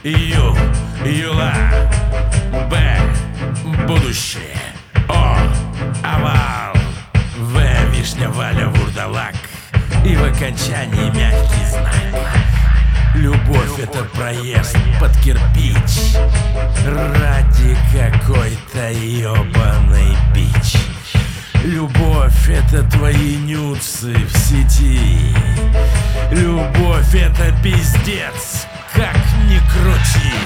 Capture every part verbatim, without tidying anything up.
Ю, юла, Б, будущее. О, овал. В, вишня, Валя, вурдалак. И в окончании мягкий знак. Любовь — это проезд под кирпич ради какой-то ебаной бич. Любовь — это твои нюцы в сети. Любовь — это пиздец, как ни крути.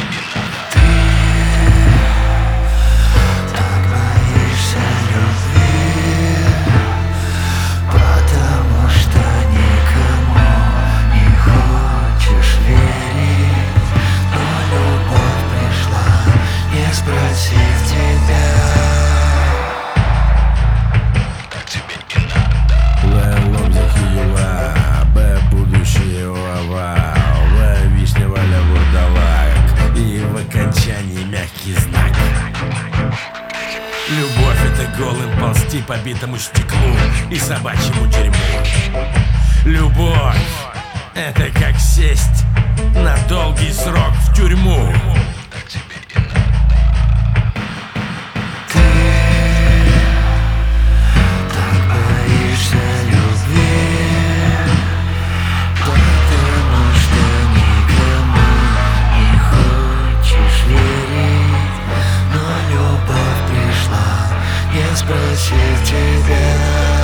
Мягкий знак. Любовь — это голым ползти по битому стеклу и собачьему дерьму. Любовь — это как сесть на долгий срок в тюрьму. Спросив тебя.